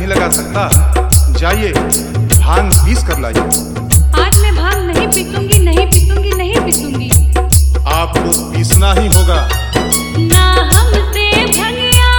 लगा सकता। जाइए भांग पीस कर लाइए। आज मैं भांग नहीं पीसूंगी, नहीं पीसूंगी, नहीं पीसूंगी। आपको पीसना ही होगा। ना हमसे भंगिया,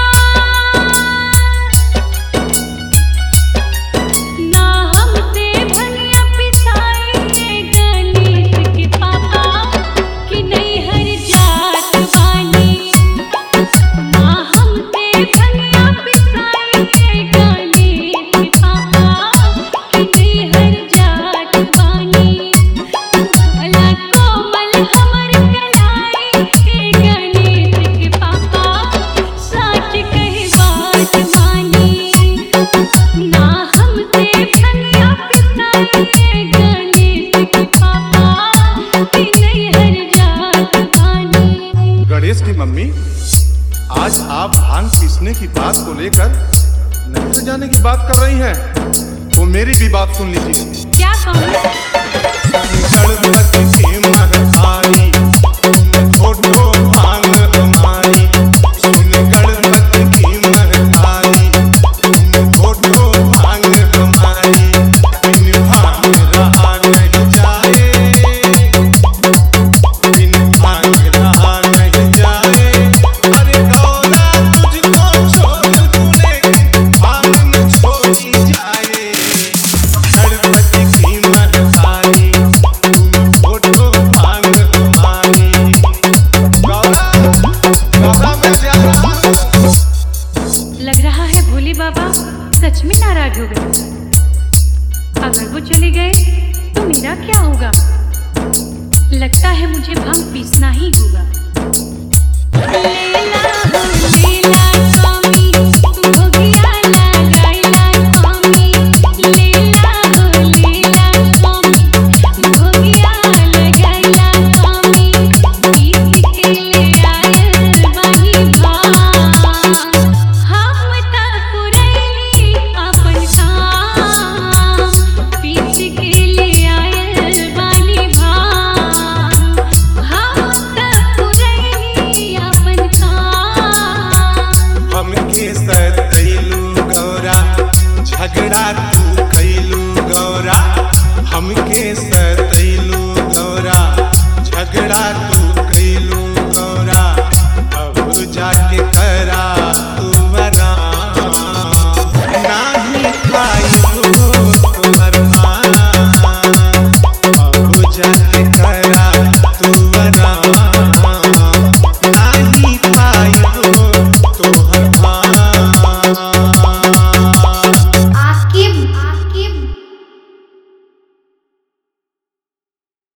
ना हमसे भंगिया पिसाएंगे गणेश के पापा कि नहीं हर जात बानी। ना हमसे भंगिया पिसाएंगे गणेश के पापा कि नहीं हर जात बानी। भला कोमल हमर कलाई के गणेश के पापा सच कहे बात मानी। ना हमसे भंगिया पिसाएंगे गणेश के पापा कि नहीं हर जात बानी। गणेश की मम्मी, आज आप भांग पीसने की बात को लेकर नजर जाने की बात कर रही हैं। वो मेरी भी बात सुन लीजिए। क्या कहूँ? गणपति की महतारी, तुम छोड़ो भांग हमारी। सुन गणपति की महतारी, तुम छोड़ो भांग हमारी। बिन भांग रहा नहीं जाए, बिन भांग रहा नहीं जाए। अरे गौरा तुझको छोड़ दूं लेकिन भांग न छोड़ी जाए। गणपति की महतारी, तुम छोड़ो भांग हमारी। गौरा मैं जा रहा हूँ। लग रहा है भोले बाबा सच में नाराज हो गए। अगर वो चले गए तो मेरा क्या होगा? लगता है मुझे भांग पीसना ही होगा। लेला हो लेला स्वामी, तू भोगिया लगाइला स्वामी। लेला हो लेला स्वामी, तू भोगिया लगाइला स्वामी। पीस के ले आयल बानी भांग, हम त पुरैनी अपन काम। पीस के ले आयल बानी भांग, हम त पुरैनी अपन काम। हमके सतैलू गौरा झगड़ा